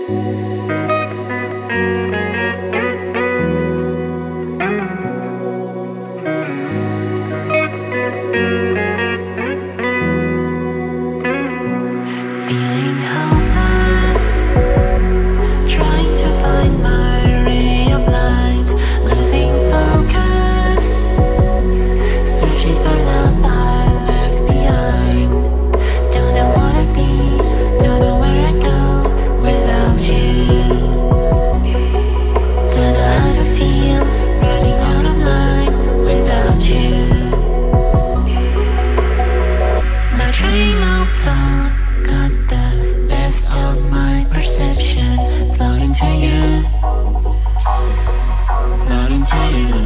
Feeling hopeless, trying to find my ray of light, losing focus, searching for love I left behind. Don't know what I be, don't know where I go without you. Don't know how to feel, running out of line without you. My train of thought got the best of my perception, floating to you, floating to you.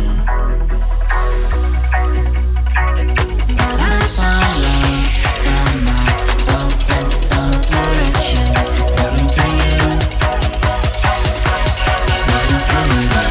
But I follow from my lost sense of direction, floating to you, floating to you.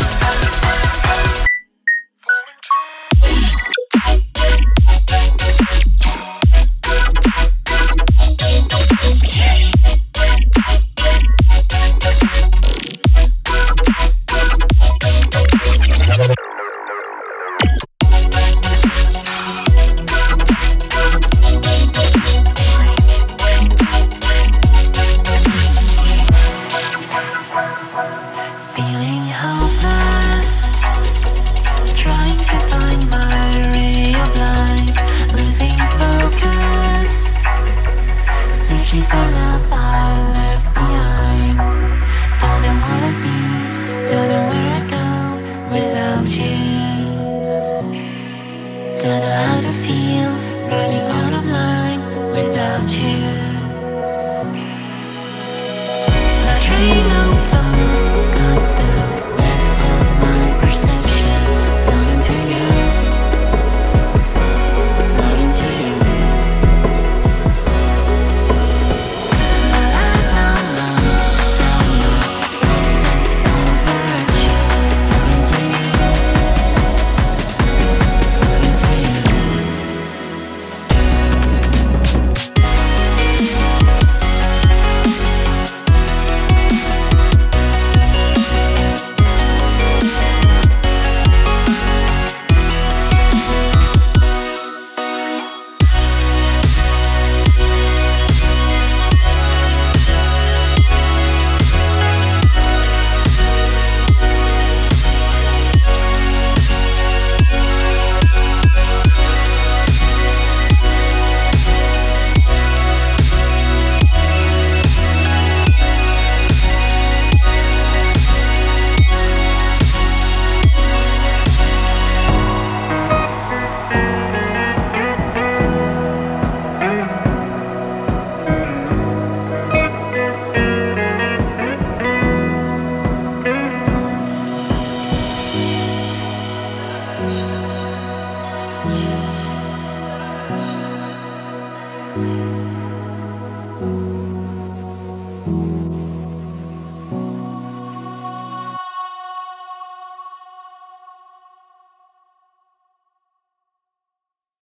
Feeling hopeless, trying to find my ray of light, losing focus, searching for love.